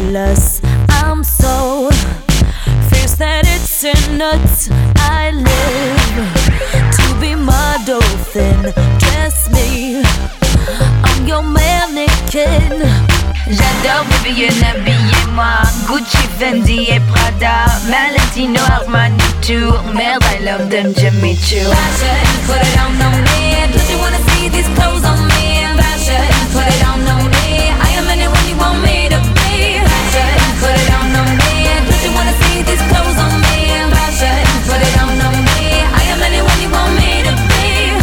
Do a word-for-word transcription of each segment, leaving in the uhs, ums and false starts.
jealous. I'm so fierce that it's in nuts. I live to be my dolphin. Dress me, I'm your mannequin. J'adore baby, habillez-moi. Gucci, Fendi et Prada, Valentino, Armani, Tour. Merde, I love them, Jimmy Choo. Fashion, put it on, on me. Don't you wanna see these clothes on me? Fashion, put it on, on me. I am anyone you want me to be. Fashion, put it on, on me. Don't you wanna see these clothes on me? Fashion, put it on, on me. I am anyone you want me to be.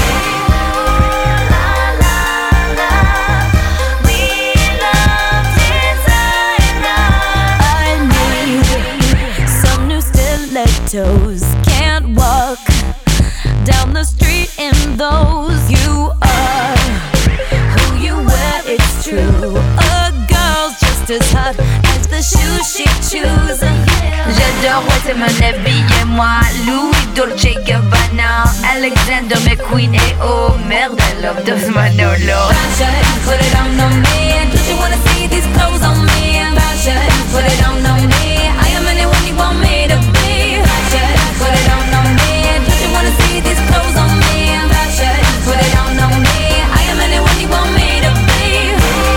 Can't walk down the street in those. You are who you wear, it's true. A girl's just as hot as the shoes she chooses. J'adore, ouais, c'est mon habillez-moi. Louis, Dolce Gabbana, Alexander McQueen et oh merde, I love those Manolo. Fashion, put it on, on me. Don't you wanna see these clothes on me? Fashion, put it on, on me. I am anyone you want me to be. Put it on, on me. Don't you wanna see these clothes on me? Fashion, put it on, on me. I am anyone you want me to be.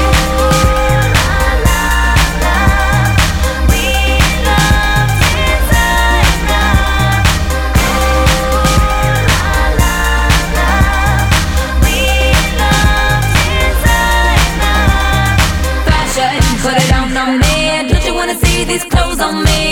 We love designer. We love designer. Fashion, put it on, on me. Don't you wanna see these clothes on me?